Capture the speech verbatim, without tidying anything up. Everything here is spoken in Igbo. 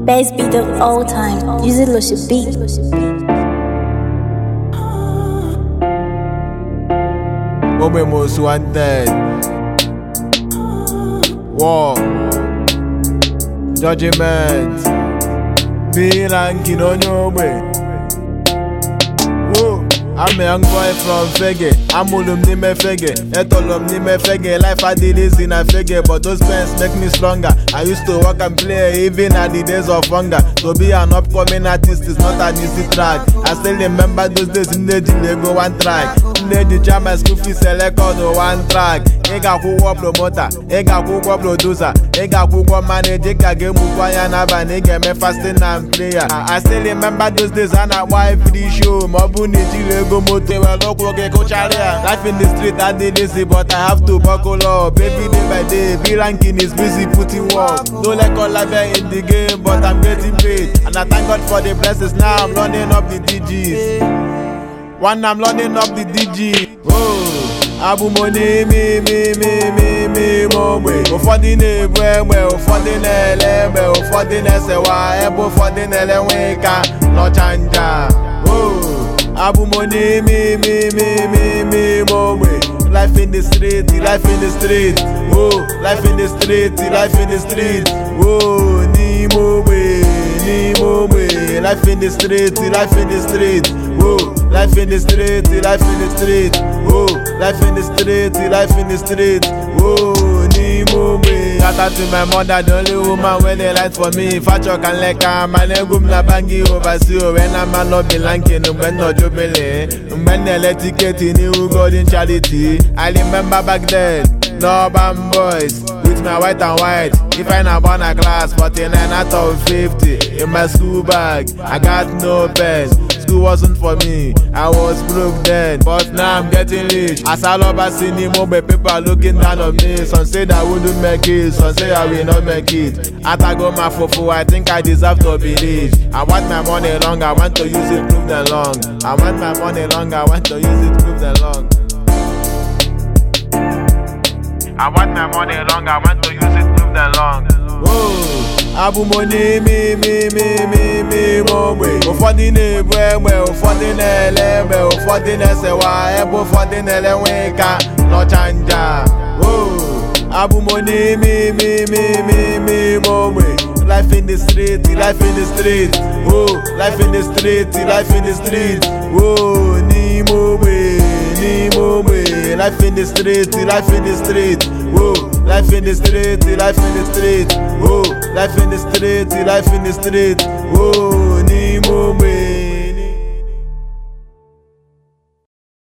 Best beat of all time. Use it, Lucia beat. Ome most wanted. War. Judgment. Be ranking on your way. Whoa. I'm a young boy from Fege. I'm Ulum Nime Fege. Etolum Nime Fege. Life I did is in a Fege, but those pens make me stronger. I used to work and play even at the days of hunger. To be an upcoming artist is not an easy track. I still remember those days in the Lego one track. In the jam my school fees select on one track. Ega kuwa promoter, ega kuwa producer, ega kuwa manager, ega game kuwa naba, ega me fasting and player. I still remember those days and I wife the show. Mabuni Go mote well loco get coach area. Life in the street I did easy, but I have to buckle up. Baby day by day, be ranking is busy putting work. Don't like all life in the game, but I'm getting paid. And I thank God for the blessings. Now I'm running up the D Gs. One I'm running up the D G. Oh, Abu money me me me me me mo way. Ufodi ne bwe ufodi ne lebe ufodi ne sewa ebo ufodi ne leweka no chanja. Oh. Abu money, me, me, me, me, me, mo way. Life in the street, life in the street. Whoa, life in the street, life in the street. Whoa, ni mo way, ni mo way. Life in the street, life in the street. Whoa, life in the street, life in the street. Whoa, life in the street, life in the street. Whoa, ni mo way. Shout out to my mother, the only woman when they light for me. If I talk and like her, my name gum na bangi oversee. When I'm not be lanking, when no jubilee. When they let it get in, you go in charity. I remember back then, no bam boys with my white and white. If I na born a class, forty-nine out of fifty in my school bag. I got no pen. School wasn't for me. I was broke then, but now I'm getting rich. As I love a cinema, but people are looking down on me. Some say that I wouldn't make it, some say I will not make it. After I go my fufu, I think I deserve to be rich. I want my money long, I want to use it, prove them long. I want my money long, I want to use it, prove them long. I want my money long, I want to use it, prove them long. Whoa, Abu money, me, me, me, me, me, mo way. Ufodi ne bwe, ufodi ne lebe, ufodi ne sewa, ebo ufodi ne leweka, no chanja. Whoa, Abu money, me, me, me, me, me, mo way. Life in the street, life in the street. Whoa, life in the street, life in the street. Whoa, ni mo way, ni mo way. Life in the street, life in the street. Whoa, life in the street, life in the street. Whoa, life in the street, life in the street. Whoa.